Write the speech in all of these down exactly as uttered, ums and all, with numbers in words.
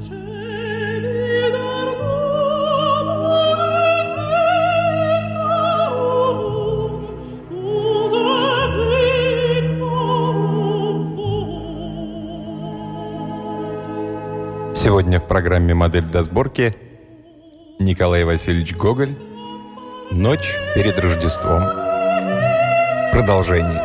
Сегодня в программе «Модель для сборки» Николай Васильевич Гоголь «Ночь перед Рождеством». Продолжение.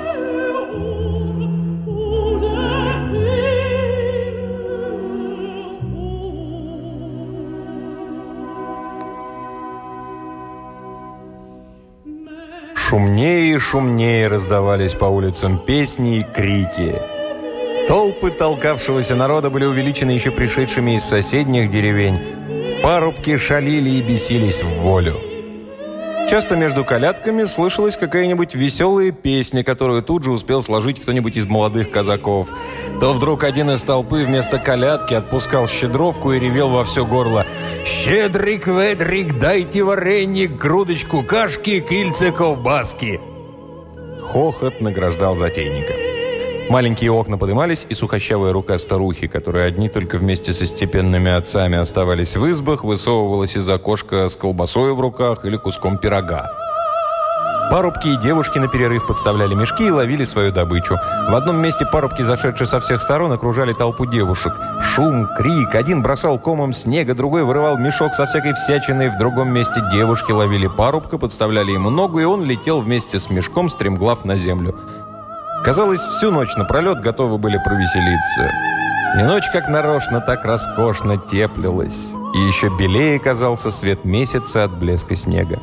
Шумнее и шумнее раздавались по улицам песни и крики. Толпы толкавшегося народа были увеличены еще пришедшими из соседних деревень. Парубки шалили и бесились в волю. Часто между колядками слышалась какая-нибудь веселая песня, которую тут же успел сложить кто-нибудь из молодых казаков. То вдруг один из толпы вместо колядки отпускал щедровку и ревел во все горло: «Щедрик, ведрик, дайте вареник, грудочку кашки, кильце ковбаски!» Хохот награждал затейника. Маленькие окна подымались, и сухощавая рука старухи, которые одни только вместе со степенными отцами оставались в избах, высовывалась из окошка с колбасой в руках или куском пирога. Парубки и девушки на перерыв подставляли мешки и ловили свою добычу. В одном месте парубки, зашедшие со всех сторон, окружали толпу девушек. Шум, крик. Один бросал комом снега, другой вырывал мешок со всякой всячиной. В другом месте девушки ловили парубка, подставляли ему ногу, и он летел вместе с мешком, стремглав на землю. Казалось, всю ночь напролет готовы были провеселиться. И ночь как нарочно так роскошно теплилась. И еще белее казался свет месяца от блеска снега.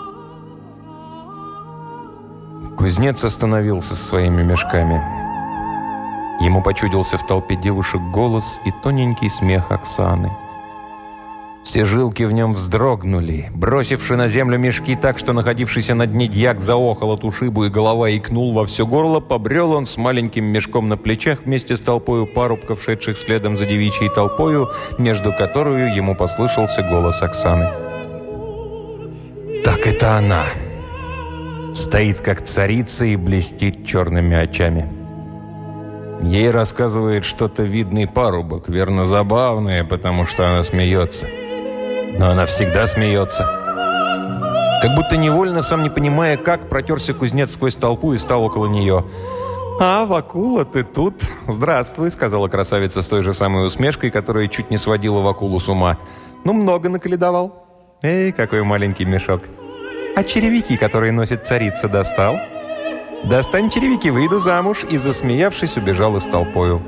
Кузнец остановился со своими мешками. Ему почудился в толпе девушек голос и тоненький смех Оксаны. Все жилки в нем вздрогнули. Бросивши на землю мешки так, что находившийся на дне дьяк заохал от ушибу и голова икнул во все горло, побрел он с маленьким мешком на плечах вместе с толпою парубков, шедших следом за девичьей толпою, между которую ему послышался голос Оксаны. «Так это она! Стоит, как царица, и блестит черными очами. Ей рассказывает что-то видный парубок, верно забавное, потому что она смеется. Но она всегда смеется». Как будто невольно, сам не понимая как, протерся кузнец сквозь толпу и стал около нее. «А, Вакула, ты тут? Здравствуй», — сказала красавица с той же самой усмешкой, которая чуть не сводила Вакулу с ума. «Ну, много наколедовал. Эй, какой маленький мешок. А черевики, которые носит царица, достал? Достань черевики, выйду замуж», и, засмеявшись, убежал из толпою.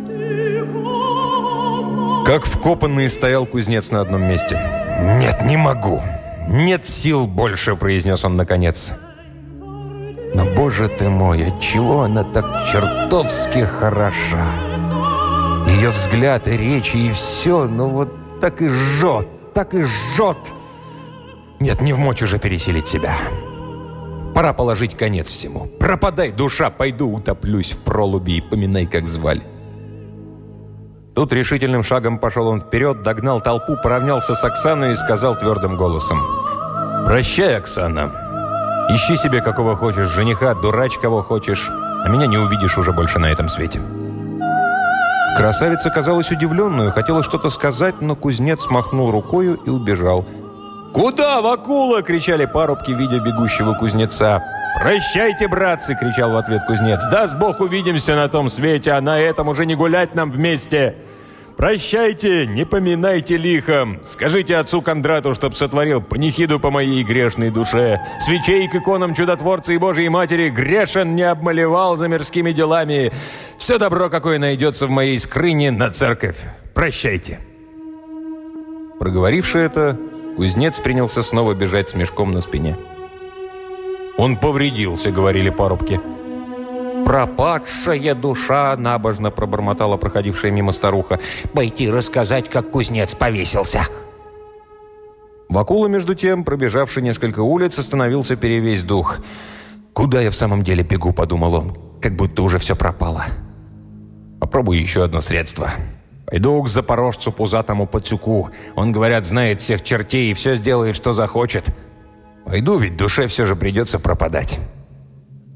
Как вкопанный стоял кузнец на одном месте. «Нет, не могу. Нет сил больше», — произнес он наконец. «Но, боже ты мой, отчего она так чертовски хороша? Ее взгляд и речи, и все, ну вот так и жжет, так и жжет. Нет, не вмочь уже переселить себя. Пора положить конец всему. Пропадай, душа, пойду утоплюсь в пролуби и поминай, как звали». Тут решительным шагом пошел он вперед, догнал толпу, поравнялся с Оксаной и сказал твердым голосом: «Прощай, Оксана. Ищи себе какого хочешь жениха, дурач кого хочешь, а меня не увидишь уже больше на этом свете». Красавица казалась удивленную, хотела что-то сказать, но кузнец махнул рукою и убежал. «Куда, Вакула?» — кричали парубки, видя бегущего кузнеца. «Прощайте, братцы!» — кричал в ответ кузнец. «Даст Бог, увидимся на том свете, а на этом уже не гулять нам вместе! Прощайте, не поминайте лихом! Скажите отцу Кондрату, чтоб сотворил панихиду по моей грешной душе! Свечей к иконам Чудотворца и Божией Матери грешен не обмалевал за мирскими делами! Все добро, какое найдется в моей скрыне, на церковь! Прощайте!» Проговоривши это, кузнец принялся снова бежать с мешком на спине. «Он повредился», — говорили парубки. «Пропадшая душа», — набожно пробормотала проходившая мимо старуха. «Пойти рассказать, как кузнец повесился». Вакула, между тем, пробежавший несколько улиц, остановился перевесь дух. «Куда я в самом деле бегу?» — подумал он. «Как будто уже все пропало. Попробую еще одно средство. Пойду к запорожцу пузатому Пацюку. Он, говорят, знает всех чертей и все сделает, что захочет. Пойду, ведь душе все же придется пропадать».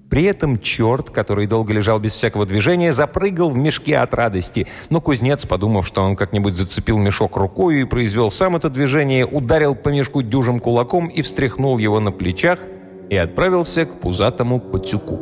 При этом черт, который долго лежал без всякого движения, запрыгал в мешке от радости. Но кузнец, подумав, что он как-нибудь зацепил мешок рукой и произвел сам это движение, ударил по мешку дюжим кулаком и встряхнул его на плечах и отправился к пузатому пацюку.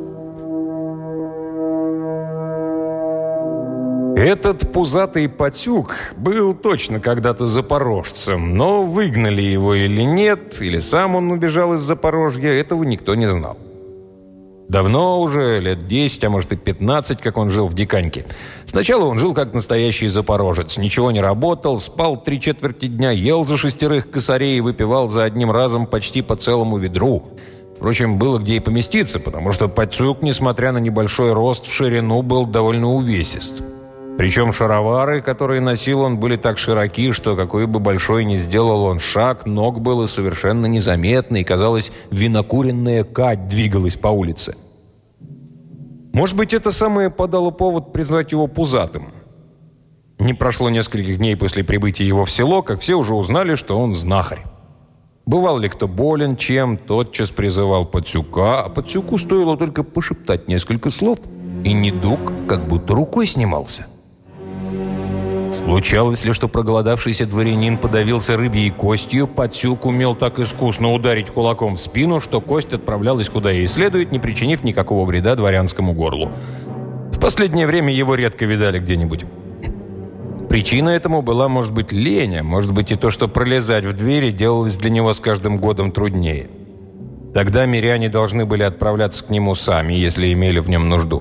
Этот пузатый пацюк был точно когда-то запорожцем, но выгнали его или нет, или сам он убежал из Запорожья, этого никто не знал. Давно уже, лет десять, а может и пятнадцать, как он жил в Диканьке. Сначала он жил как настоящий запорожец. Ничего не работал, спал три четверти дня, ел за шестерых косарей и выпивал за одним разом почти по целому ведру. Впрочем, было где и поместиться, потому что пацюк, несмотря на небольшой рост в ширину, был довольно увесист. Причем шаровары, которые носил он, были так широки, что какой бы большой ни сделал он шаг, ног было совершенно незаметно, и, казалось, винокуренная кать двигалась по улице. Может быть, это самое подало повод признать его пузатым. Не прошло нескольких дней после прибытия его в село, как все уже узнали, что он знахарь. Бывал ли кто болен чем, тотчас призывал пацюка, а пацюку стоило только пошептать несколько слов, и недуг как будто рукой снимался. Случалось ли, что проголодавшийся дворянин подавился рыбьей костью, пацюк умел так искусно ударить кулаком в спину, что кость отправлялась куда ей следует, не причинив никакого вреда дворянскому горлу. В последнее время его редко видали где-нибудь. Причина этому была, может быть, лень, а может быть и то, что пролезать в двери делалось для него с каждым годом труднее. Тогда миряне должны были отправляться к нему сами, если имели в нем нужду.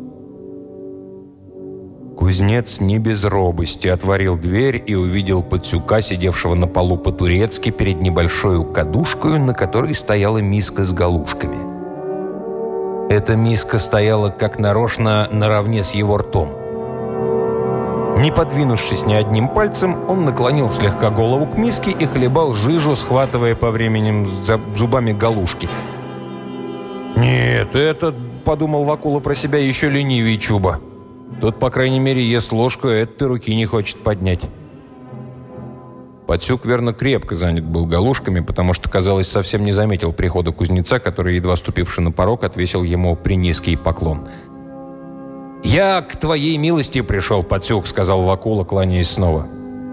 Кузнец не без робости отворил дверь и увидел пацюка, сидевшего на полу по-турецки перед небольшой кадушкой, на которой стояла миска с галушками. Эта миска стояла как нарочно наравне с его ртом. Не подвинувшись ни одним пальцем, он наклонил слегка голову к миске и хлебал жижу, схватывая по временем зубами галушки. «Нет, это, — подумал Вакула про себя, — еще ленивее Чуба. Тот, по крайней мере, ест ложку, а этот руки не хочет поднять». Пацюк, верно, крепко занят был галушками, потому что, казалось, совсем не заметил прихода кузнеца, который, едва ступивший на порог, отвесил ему принизкий поклон. «Я к твоей милости пришел, пацюк», — сказал Вакула, кланяясь снова.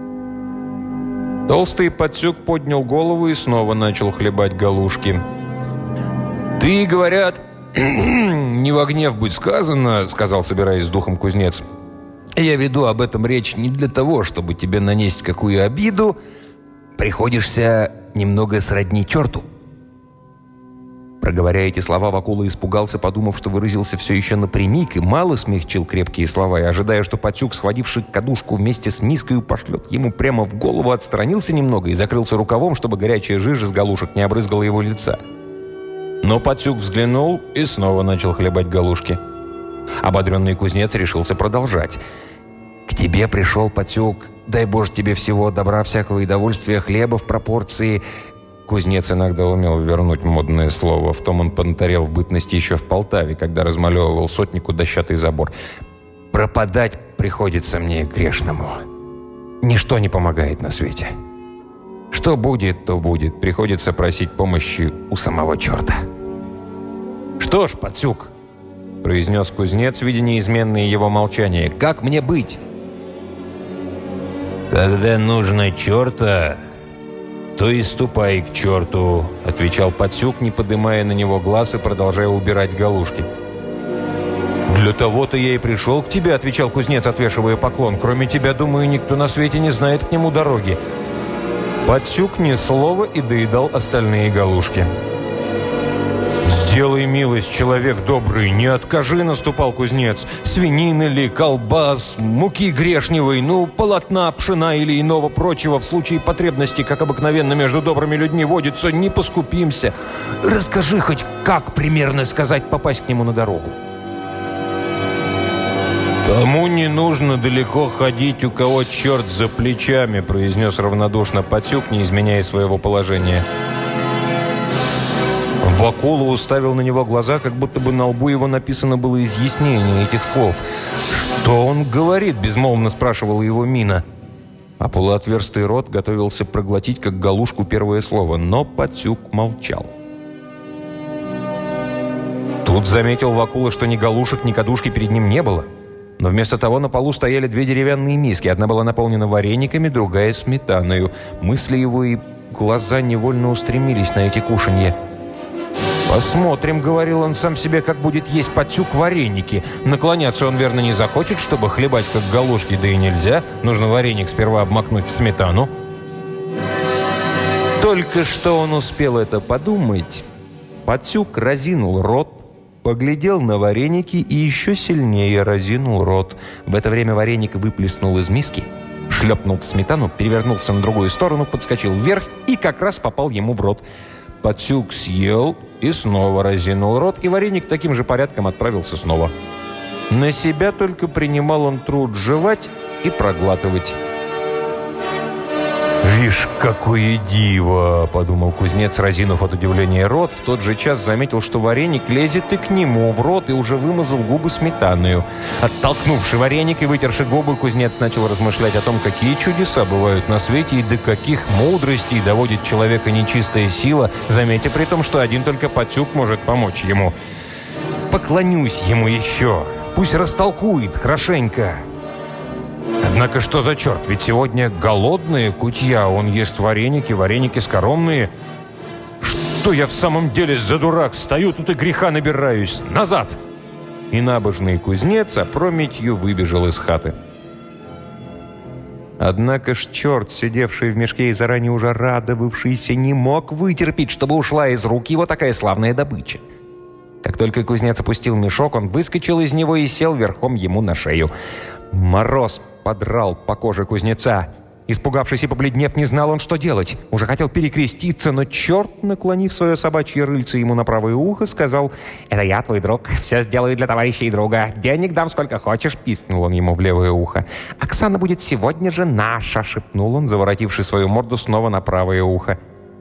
Толстый пацюк поднял голову и снова начал хлебать галушки. «Ты, говорят, не во гнев будь сказано, — сказал, собираясь с духом кузнец, — я веду об этом речь не для того, чтобы тебе нанести какую обиду. Приходишься немного сродни черту». Проговоря эти слова, Вакула испугался, подумав, что выразился все еще напрямик, и мало смягчил крепкие слова, и, ожидая, что пацюк, схвативший кадушку вместе с миской, пошлет ему прямо в голову, отстранился немного и закрылся рукавом, чтобы горячая жижа с галушек не обрызгала его лица. Но пацюк взглянул и снова начал хлебать галушки. Ободренный кузнец решился продолжать. «К тебе пришел, пацюк, дай Боже тебе всего добра, всякого и довольствия, хлеба в пропорции». Кузнец иногда умел вернуть модное слово. В том он понтарел в бытности еще в Полтаве, когда размалевывал сотнику дощатый забор. «Пропадать приходится мне грешному. Ничто не помогает на свете. Что будет, то будет. Приходится просить помощи у самого черта». «Что ж, пацюк, — произнес кузнец, видя неизменное его молчание, — как мне быть?» «Когда нужно черта, то и ступай к черту», — отвечал пацюк, не поднимая на него глаз и продолжая убирать галушки. «Для того-то я и пришел к тебе», — отвечал кузнец, отвешивая поклон. «Кроме тебя, думаю, никто на свете не знает к нему дороги». Пацюк ни слова и доедал остальные галушки. «Сделай милость, человек добрый, не откажи», — наступал кузнец. «Свинины ли, колбас, муки грешневой, ну, полотна, пшена или иного прочего в случае потребности, как обыкновенно между добрыми людьми водится, не поскупимся. Расскажи хоть, как примерно сказать попасть к нему на дорогу». «Тому не нужно далеко ходить, у кого черт за плечами», — произнес равнодушно пацюк, не изменяя своего положения. Вакула уставил на него глаза, как будто бы на лбу его написано было изъяснение этих слов. «Что он говорит?» – безмолвно спрашивала его мина. А полуотверстый рот готовился проглотить, как галушку, первое слово, но пацюк молчал. Тут заметил Вакула, что ни галушек, ни кадушки перед ним не было. Но вместо того на полу стояли две деревянные миски. Одна была наполнена варениками, другая — сметаною. Мысли его и глаза невольно устремились на эти кушанья. «Посмотрим», — говорил он сам себе, — «как будет есть Патюк вареники. Наклоняться он, верно, не захочет, чтобы хлебать, как галушки, да и нельзя. Нужно вареник сперва обмакнуть в сметану». Только что он успел это подумать, Патюк разинул рот, поглядел на вареники и еще сильнее разинул рот. В это время вареник выплеснул из миски, шлепнул в сметану, перевернулся на другую сторону, подскочил вверх и как раз попал ему в рот. Патюк съел и снова разинул рот, и вареник таким же порядком отправился снова. На себя только принимал он труд жевать и проглатывать. «Вишь, какое диво!» – подумал кузнец, разинув от удивления рот. В тот же час заметил, что вареник лезет и к нему в рот, и уже вымазал губы сметаною. Оттолкнувши вареник и вытерши губы, кузнец начал размышлять о том, какие чудеса бывают на свете и до каких мудростей доводит человека нечистая сила, заметя при том, что один только Патюк может помочь ему. «Поклонюсь ему еще, пусть растолкует хорошенько». Однако что за черт? Ведь сегодня голодные кутья, он ест вареники, вареники скоромные. Что я в самом деле за дурак? Стою тут и греха набираюсь. Назад! И набожный кузнец опрометью выбежал из хаты. Однако ж черт, сидевший в мешке и заранее уже радовавшийся, не мог вытерпеть, чтобы ушла из рук его такая славная добыча. Как только кузнец опустил мешок, он выскочил из него и сел верхом ему на шею. Мороз подрал по коже кузнеца. Испугавшись и побледнев, не знал он, что делать. Уже хотел перекреститься, но черт, наклонив свое собачье рыльце ему на правое ухо, сказал: «Это я, твой друг. Все сделаю для товарища и друга. Денег дам сколько хочешь», — пискнул он ему в левое ухо. «Оксана будет сегодня же наша», — шепнул он, заворотивший свою морду снова на правое ухо.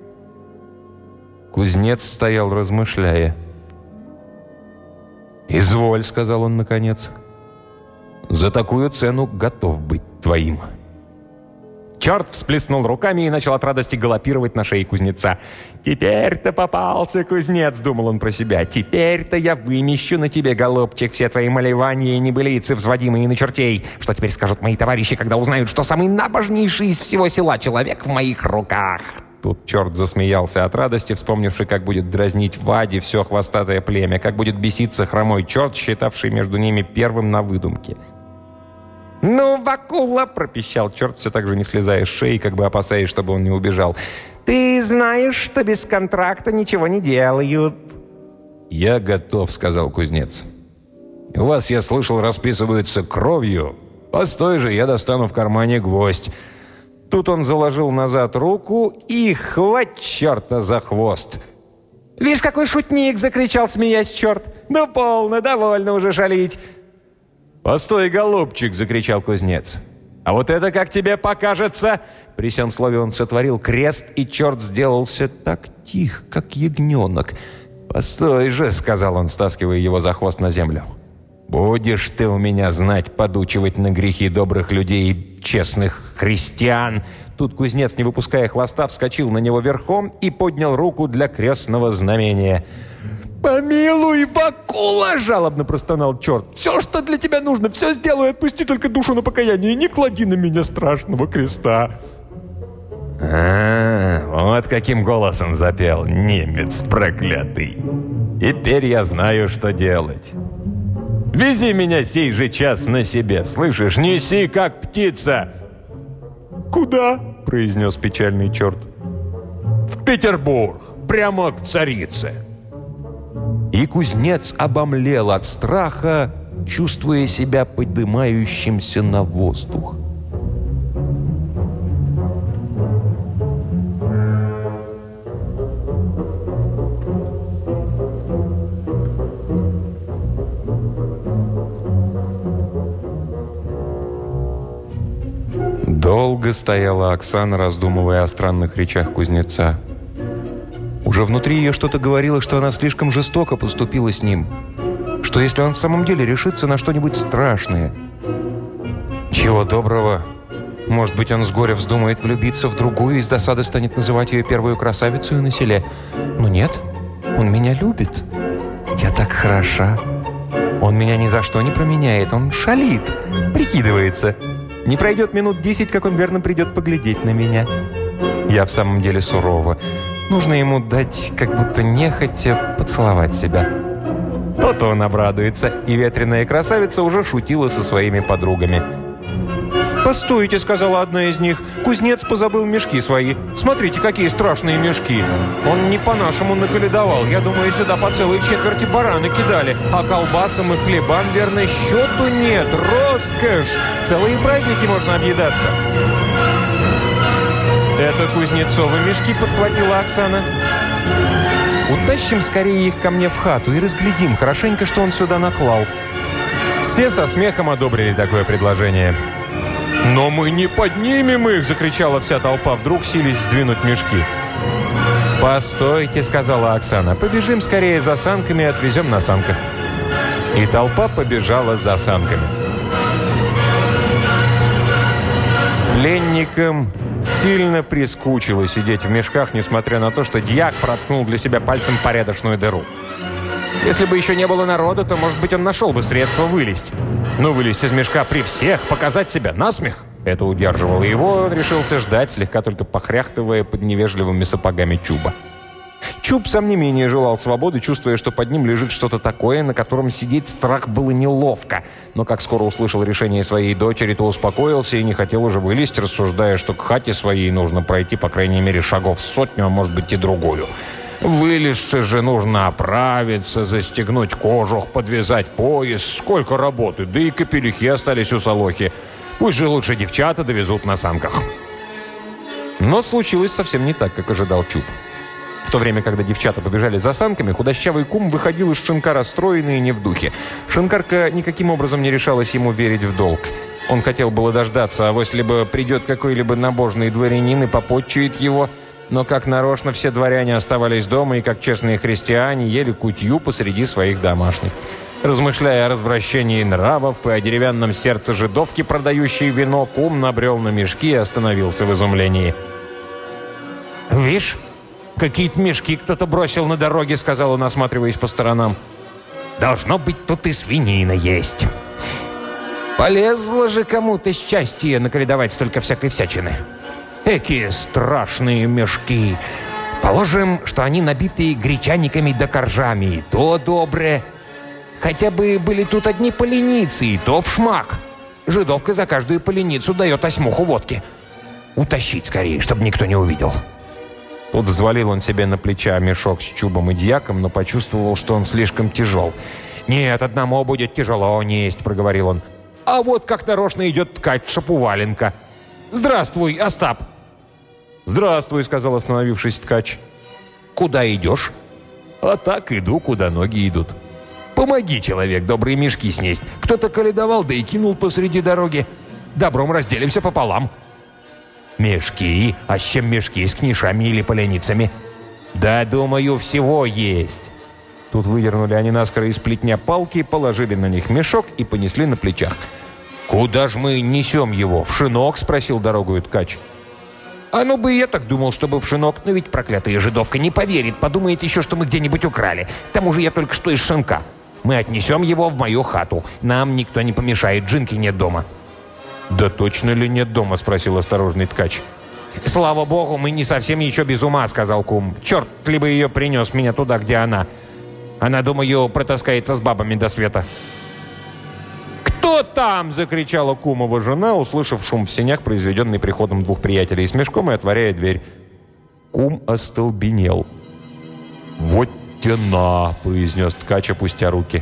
Кузнец стоял, размышляя. «Изволь», — сказал он наконец. «За такую цену готов быть твоим». Черт всплеснул руками и начал от радости галопировать на шее кузнеца. «Теперь-то попался, кузнец», — думал он про себя. «Теперь-то я вымещу на тебе, голубчик, все твои малевания и небылицы, взводимые на чертей. Что теперь скажут мои товарищи, когда узнают, что самый набожнейший из всего села человек в моих руках?» Тут черт засмеялся от радости, вспомнивший, как будет дразнить Ваде все хвостатое племя, как будет беситься хромой черт, считавший между ними первым на выдумке. «Ну, Вакула!» — пропищал черт, все так же не слезая с шеи, как бы опасаясь, чтобы он не убежал. «Ты знаешь, что без контракта ничего не делают». «Я готов», — сказал кузнец. «У вас, я слышал, расписываются кровью. Постой же, я достану в кармане гвоздь». Тут он заложил назад руку и хвать черта за хвост. «Вишь, какой шутник!» — закричал, смеясь черт. «Ну, полно, довольно уже шалить!» «Постой, голубчик!» — закричал кузнец. «А вот это как тебе покажется!» При сём слове он сотворил крест, и черт сделался так тих, как ягненок. «Постой же!» — сказал он, стаскивая его за хвост на землю. «Будешь ты у меня знать подучивать на грехи добрых людей и честных христиан!» Тут кузнец, не выпуская хвоста, вскочил на него верхом и поднял руку для крестного знамения. «Помилуй, Вакула!» — жалобно простонал черт. «Все, что для тебя нужно, все сделаю, отпусти только душу на покаяние и не клади на меня страшного креста». «А, вот каким голосом запел немец проклятый. Теперь я знаю, что делать. Вези меня сей же час на себе, слышишь? Неси, как птица!» «Куда?» — произнес печальный черт. «В Петербург, прямо к царице». И кузнец обомлел от страха, чувствуя себя поднимающимся на воздух. Долго стояла Оксана, раздумывая о странных речах кузнеца. Уже внутри ее что-то говорило, что она слишком жестоко поступила с ним. Что если он в самом деле решится на что-нибудь страшное? Чего доброго. Может быть, он с горя вздумает влюбиться в другую и с досады станет называть ее первую красавицей на селе. Но нет, он меня любит. Я так хороша. Он меня ни за что не променяет. Он шалит, прикидывается. Не пройдет минут десять, как он верно придет поглядеть на меня. Я в самом деле сурова. Нужно ему дать, как будто нехотя, поцеловать себя. То-то он обрадуется, и ветреная красавица уже шутила со своими подругами. «Постойте», — сказала одна из них, — «кузнец позабыл мешки свои. Смотрите, какие страшные мешки. Он не по-нашему наколедовал. Я думаю, сюда по целой четверти бараны кидали. А колбасам и хлебам, верно, счету нет. Роскошь! Целые праздники можно объедаться». «Это кузнецовы мешки», — подхватила Оксана. «Утащим скорее их ко мне в хату и разглядим хорошенько, что он сюда наклал». Все со смехом одобрили такое предложение. «Но мы не поднимем их!» – закричала вся толпа, вдруг сились сдвинуть мешки. «Постойте», – сказала Оксана, – «побежим скорее за санками и отвезем на санках». И толпа побежала за санками. Пленникам сильно прискучило сидеть в мешках, несмотря на то, что дьяк проткнул для себя пальцем порядочную дыру. Если бы еще не было народа, то, может быть, он нашел бы средства вылезть. Но вылезть из мешка при всех, показать себя насмех – это удерживало его, он решился ждать, слегка только похряхтывая под невежливыми сапогами Чуба. Чуб, сам не менее, желал свободы, чувствуя, что под ним лежит что-то такое, на котором сидеть страх было неловко. Но как скоро услышал решение своей дочери, то успокоился и не хотел уже вылезть, рассуждая, что к хате своей нужно пройти, по крайней мере, шагов сотню, а может быть и другую. Вылезши же нужно оправиться, застегнуть кожух, подвязать пояс. Сколько работы, да и капелюхи остались у Солохи. Пусть же лучше девчата довезут на санках. Но случилось совсем не так, как ожидал Чуб. В то время, когда девчата побежали за санками, худощавый кум выходил из шинка расстроенный и не в духе. Шинкарка никаким образом не решалась ему верить в долг. Он хотел было дождаться, а вось либо придет какой-либо набожный дворянин и попотчует его. Но как нарочно все дворяне оставались дома и, как честные христиане, ели кутью посреди своих домашних. Размышляя о развращении нравов и о деревянном сердце жидовки, продающей вино, кум набрел на мешки и остановился в изумлении. «Вишь, какие-то мешки кто-то бросил на дороге», — сказал он, осматриваясь по сторонам. «Должно быть, тут и свинина есть. Полезло же кому-то счастье наколедовать столько всякой всячины. Экие страшные мешки! Положим, что они набиты гречаниками да коржами, и то добре. Хотя бы были тут одни поленицы, и то в шмак. Жидовка за каждую поленицу дает осьмуху водки. Утащить скорее, чтобы никто не увидел». Тут взвалил он себе на плеча мешок с Чубом и дьяком, но почувствовал, что он слишком тяжел. «Нет, одному будет тяжело несть», — проговорил он. «А вот как нарочно идет ткать Шапуваленко. Здравствуй, Остап!» «Здравствуй», — сказал, остановившись, ткач. «Куда идешь?» «А так иду, куда ноги идут». «Помоги, человек, добрые мешки снесть. Кто-то коледовал, да и кинул посреди дороги. Добром разделимся пополам». «Мешки? А с чем мешки? С книшами или поленицами?» «Да, думаю, всего есть». Тут выдернули они наскоро из плетня палки, положили на них мешок и понесли на плечах. «Куда ж мы несем его? В шинок?» — спросил дорогою ткач. «А ну бы я так думал, чтобы в шинок, но ведь проклятая жидовка не поверит, подумает еще, что мы где-нибудь украли. К тому же я только что из шинка. Мы отнесем его в мою хату. Нам никто не помешает, Джинки нет дома». «Да точно ли нет дома?» — спросил осторожный ткач. «Слава богу, мы не совсем еще без ума», — сказал кум. «Черт ли бы ее принес меня туда, где она. Она, думаю, протаскается с бабами до света». «Кто там?» — закричала кумова жена, услышав шум в сенях, произведенный приходом двух приятелей с мешком, и отворяя дверь. Кум остолбенел. «Вот тена!» — произнес ткач, опустя руки.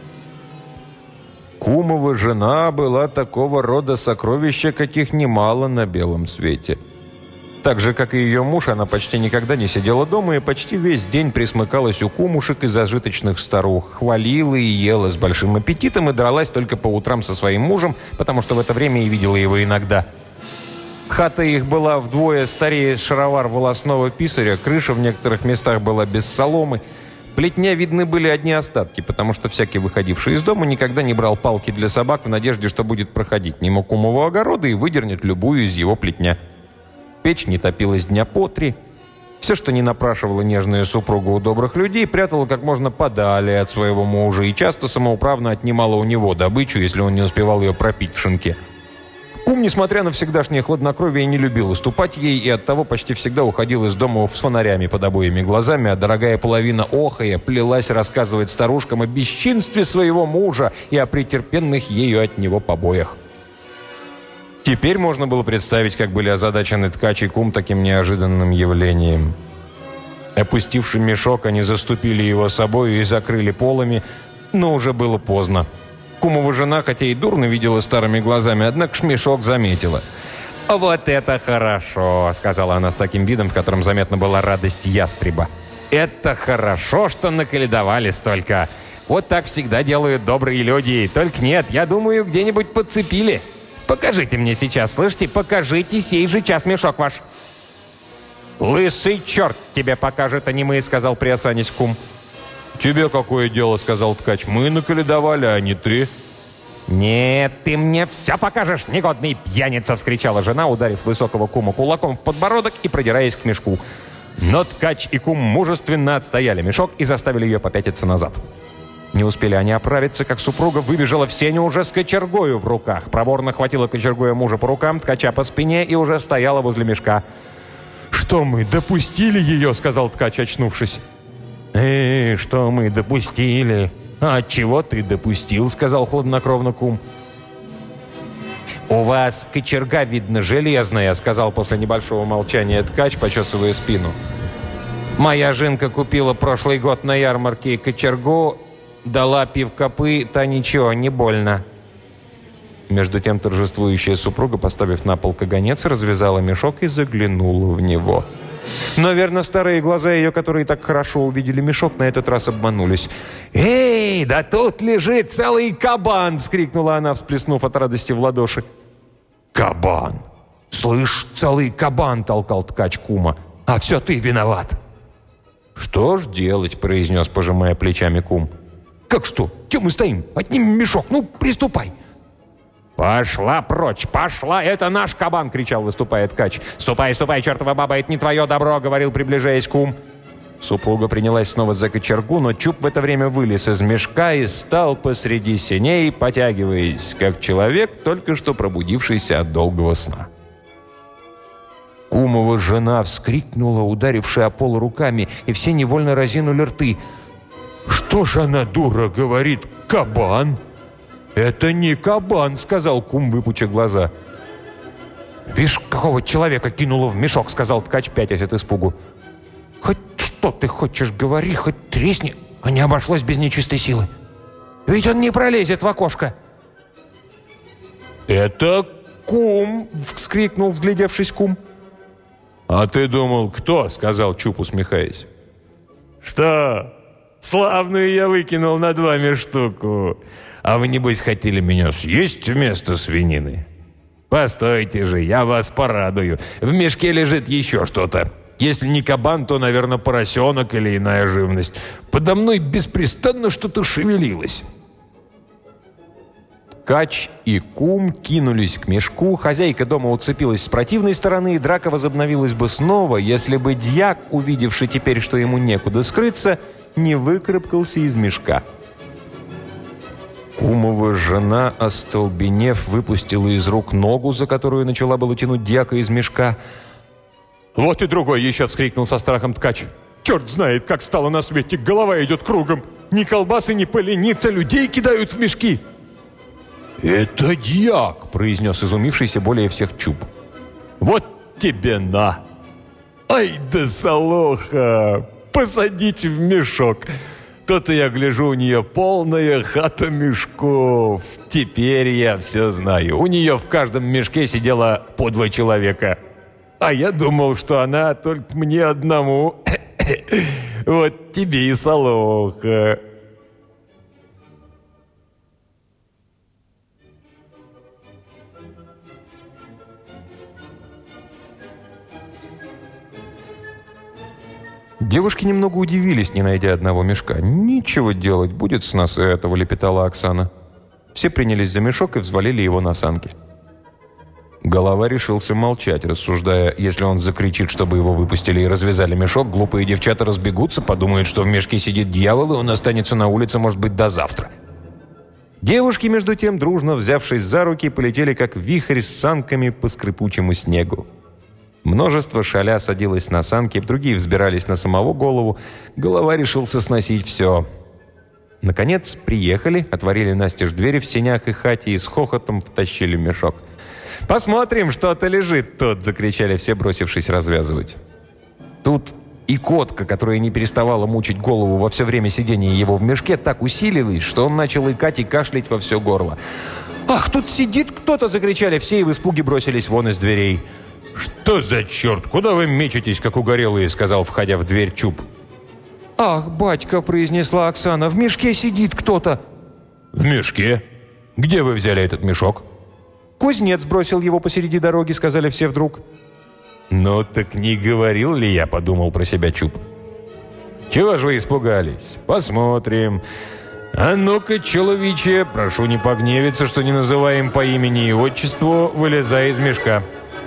Кумова жена была такого рода сокровища, каких немало на белом свете. Так же, как и ее муж, она почти никогда не сидела дома и почти весь день присмыкалась у кумушек и зажиточных старух, хвалила и ела с большим аппетитом и дралась только по утрам со своим мужем, потому что в это время и видела его иногда. Хата их была вдвое старее шаровар волосного писаря, крыша в некоторых местах была без соломы. Плетня видны были одни остатки, потому что всякий, выходивший из дома, никогда не брал палки для собак в надежде, что будет проходить мимо кумового огорода и выдернет любую из его плетня. Печь не топилась дня по три. Все, что не напрашивала нежная супруга у добрых людей, прятала как можно подали от своего мужа и часто самоуправно отнимала у него добычу, если он не успевал ее пропить в шинке. Кум, несмотря на всегдашнее хладнокровие, не любил уступать ей и оттого почти всегда уходил из дома с фонарями под обоими глазами, а дорогая половина охая плелась рассказывать старушкам о бесчинстве своего мужа и о претерпенных ею от него побоях. Теперь можно было представить, как были озадачены ткач и кум таким неожиданным явлением. Опустивший мешок, они заступили его собою и закрыли полами, но уже было поздно. Кумова жена, хотя и дурно видела старыми глазами, однако ж мешок заметила. «Вот это хорошо!» — сказала она с таким видом, в котором заметна была радость ястреба. «Это хорошо, что наколедовали столько. Вот так всегда делают добрые люди. Только нет, я думаю, где-нибудь подцепили. Покажите мне сейчас, слышите? Покажите сей же час мешок ваш». «Лысый черт тебе покажет, а не мы», — сказал приосанясь кум. «Тебе какое дело?» — сказал ткач. «Мы наколедовали, а не ты». «Нет, ты мне все покажешь, негодный пьяница!» — вскричала жена, ударив высокого кума кулаком в подбородок и продираясь к мешку. Но ткач и кум мужественно отстояли мешок и заставили ее попятиться назад. Не успели они оправиться, как супруга выбежала в сеню уже с кочергою в руках. Проворно хватила кочергою мужа по рукам, ткача по спине и уже стояла возле мешка. «Что мы, допустили ее?» — сказал ткач, очнувшись. «Эй, что мы допустили? А от чего ты допустил?» — сказал хладнокровно кум. «У вас кочерга, видно, железная», — сказал после небольшого молчания ткач, почесывая спину. «Моя жинка купила прошлый год на ярмарке кочергу, дала пивкопы, та ничего, не больно». Между тем торжествующая супруга, поставив на пол каганец, развязала мешок и заглянула в него. Но, верно, старые глаза ее, которые так хорошо увидели мешок, на этот раз обманулись. «Эй, да тут лежит целый кабан!» — вскрикнула она, всплеснув от радости в ладоши. «Кабан! Слышь, целый кабан!» — толкал ткач кума. «А все ты виноват!» «Что ж делать?» — произнес, пожимая плечами кум. «Как что? Чем мы стоим? Отнимем мешок! Ну, приступай!» «Пошла прочь! Пошла! Это наш кабан!» — кричал, выступая ткач. «Ступай, ступай, чертова баба! Это не твое добро!» — говорил, приближаясь кум. Супруга принялась снова за кочергу, но Чуб в это время вылез из мешка и стал посреди сеней, потягиваясь, как человек, только что пробудившийся от долгого сна. Кумова жена вскрикнула, ударившая о пол руками, и все невольно разинули рты. «Что ж она, дура, говорит, кабан?» «Это не кабан», — сказал кум, выпучив глаза. «Вишь, какого человека кинуло в мешок», — сказал ткач, пятясь от испугу. «Хоть что ты хочешь, говори, хоть тресни, а не обошлось без нечистой силы. Ведь он не пролезет в окошко». «Это кум!» — вскрикнул, взглядевшись кум. «А ты думал, кто?» — сказал Чуб, усмехаясь. «Что? Славную я выкинул на два штуку. А вы, небось, хотели меня съесть вместо свинины? Постойте же, я вас порадую. В мешке лежит еще что-то. Если не кабан, то, наверное, поросенок или иная живность. Подо мной беспрестанно что-то шевелилось». Ткач и кум кинулись к мешку, хозяйка дома уцепилась с противной стороны, и драка возобновилась бы снова, если бы дьяк, увидевший теперь, что ему некуда скрыться, не выкарабкался из мешка. Кумова жена, остолбенев, выпустила из рук ногу, за которую начала было тянуть дьяка из мешка. «Вот и другой еще!» — вскрикнул со страхом ткач. «Черт знает, как стало на свете! Голова идет кругом! Ни колбасы, ни поленица, людей кидают в мешки!» «Это дьяк!» — произнес изумившийся более всех Чуб. «Вот тебе на! Ай да солоха! Посадите в мешок! То-то я гляжу, у нее полная хата мешков! Теперь я все знаю. У нее в каждом мешке сидело по два человека. А я думал, что она только мне одному. Вот тебе и солоха!» Девушки немного удивились, не найдя одного мешка. «Ничего делать, будет с нас и этого», — лепетала Оксана. Все принялись за мешок и взвалили его на санки. Голова решился молчать, рассуждая, если он закричит, чтобы его выпустили и развязали мешок, глупые девчата разбегутся, подумают, что в мешке сидит дьявол, и он останется на улице, может быть, до завтра. Девушки, между тем, дружно взявшись за руки, полетели, как вихрь с санками по скрипучему снегу. Множество шаля садилось на санки, другие взбирались на самого голову. Голова решился сносить все. Наконец приехали, отворили настежь двери в сенях и хате и с хохотом втащили мешок. «Посмотрим, что-то лежит тут!» – закричали все, бросившись развязывать. Тут и котка, которая не переставала мучить голову во все время сидения его в мешке, так усилилась, что он начал икать и кашлять во все горло. «Ах, тут сидит кто-то!» – закричали все и в испуге бросились вон из дверей. «Что за черт? Куда вы мечетесь, как угорелые?» – сказал, входя в дверь, Чуб. «Ах, батька!» – произнесла Оксана. «В мешке сидит кто-то!» «В мешке? Где вы взяли этот мешок?» «Кузнец бросил его посреди дороги», — сказали все вдруг. «Ну так не говорил ли я?» — подумал про себя Чуб. «Чего же вы испугались? Посмотрим. А ну-ка, человече, прошу не погневиться, что не называем по имени и отчеству, вылезай из мешка».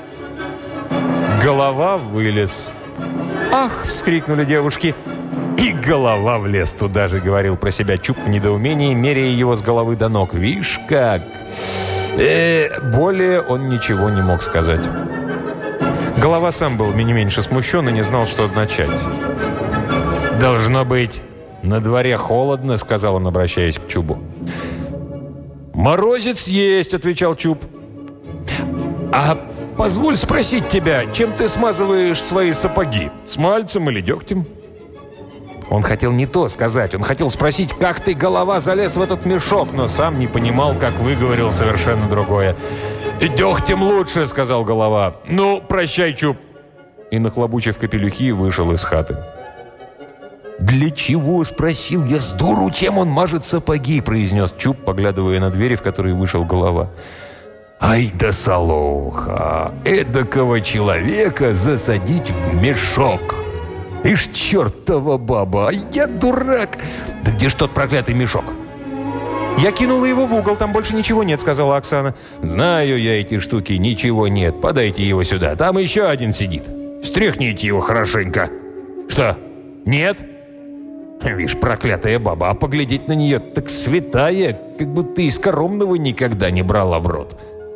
Голова вылез. «Ах!» — вскрикнули девушки. «И голова влез туда же», — говорил про себя Чуб в недоумении, меряя его с головы до ног. «Вишь как!» Э, более он ничего не мог сказать. Голова сам был не меньше смущен и не знал, что начать. «Должно быть, на дворе холодно», — сказал он, обращаясь к Чубу. «Морозец есть», — отвечал Чуб. «А позволь спросить тебя, чем ты смазываешь свои сапоги? Смальцем или дегтем?» Он хотел не то сказать. Он хотел спросить, как ты, голова, залез в этот мешок, но сам не понимал, как выговорил совершенно другое. «Дегтем лучше», — сказал голова. «Ну, прощай, Чуб». И, нахлобучив капелюхи, вышел из хаты. «Для чего?» — спросил я с дуру, чем он мажет сапоги, — произнес Чуб, поглядывая на двери, в которые вышел голова. «Ай да солоха! Эдакого человека засадить в мешок!» «Ишь, чертова баба! А я дурак! Да где ж тот проклятый мешок?» «Я кинула его в угол, там больше ничего нет», — сказала Оксана. «Знаю я эти штуки, ничего нет. Подайте его сюда, там еще один сидит. Стряхните его хорошенько». «Что, нет?» «Вишь, проклятая баба, а поглядеть на нее так святая, как будто из коромного никогда не брала в рот».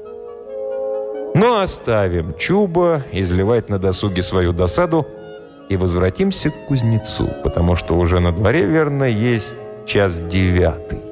Но оставим Чуба изливать на досуге свою досаду и возвратимся к кузнецу, потому что уже на дворе, верно, есть час девятый.